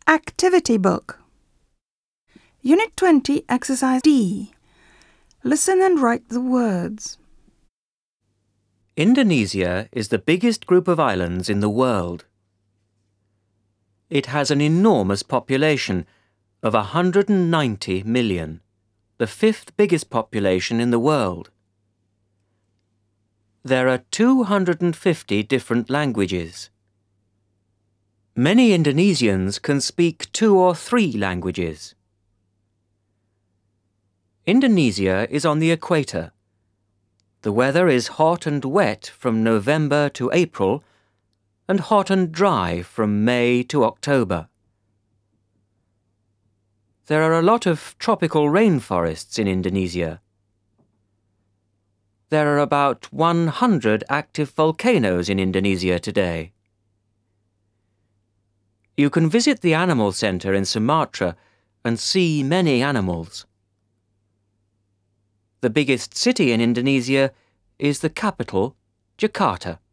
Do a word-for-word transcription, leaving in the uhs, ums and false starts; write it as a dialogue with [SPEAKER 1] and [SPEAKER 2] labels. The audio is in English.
[SPEAKER 1] Activity Book. Unit twenty, Exercise D. Listen and write the words.
[SPEAKER 2] Indonesia is the biggest group of islands in the world. It has an enormous population of one hundred ninety million, the fifth biggest population in the world. There are two hundred fifty different languages. Many Indonesians can speak two or three languages. Indonesia is on the equator. The weather is hot and wet from November to April and hot and dry from May to October. There are a lot of tropical rainforests in Indonesia. There are about one hundred active volcanoes in Indonesia today. You can visit the animal center in Sumatra and see many animals. The biggest city in Indonesia is the capital, Jakarta.